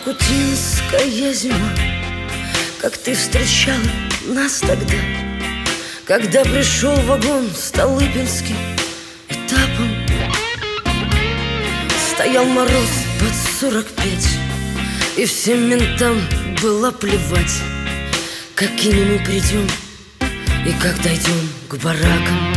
воркутинская зима, как ты встречала нас тогда, когда пришел вагон столыпинским этапом. Стоял мороз под 45, и всем ментам было плевать, какими мы придем и как дойдем к баракам.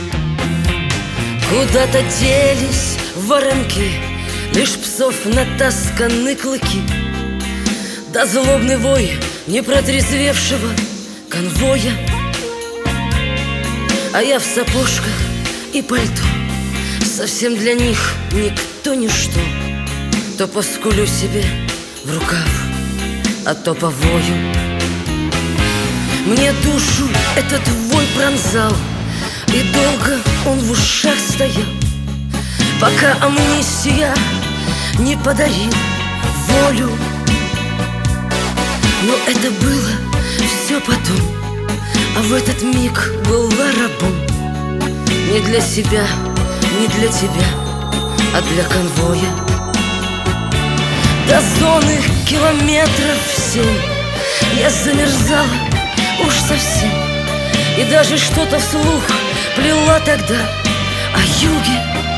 Куда-то делись воронки, лишь псов натасканы клыки, да злобный вой непротрезвевшего конвоя. А я в сапожках и пальто, совсем для них никто ничто. То поскулю себе в рукав, а то повою. Мне душу этот вой пронзал, и долго он в ушах стоял, пока амнистия не подарил волю. Но это было все потом, а в этот миг была рабом. Не для себя, не для тебя, а для конвоя. До зоны километров 7 я замерзала уж совсем, и даже что-то вслух плела тогда о юге.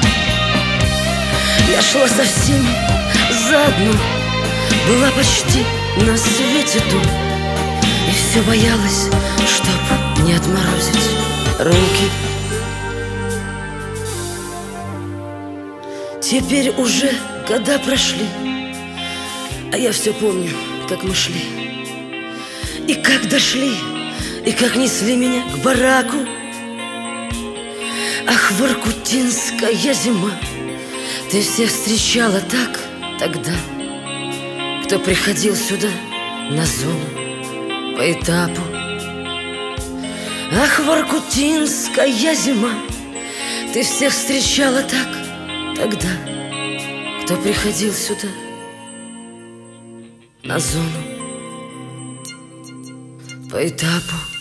Я шла со всеми заодно, была почти на свете дом, и все боялась, чтоб не отморозить руки. Теперь уже года прошли, а я все помню, как мы шли, и как дошли, и как несли меня к бараку. Ах, воркутинская зима, ты всех встречала так тогда, кто приходил сюда на зону по этапу. Ах, воркутинская зима, ты всех встречала так тогда, кто приходил сюда на зону по этапу.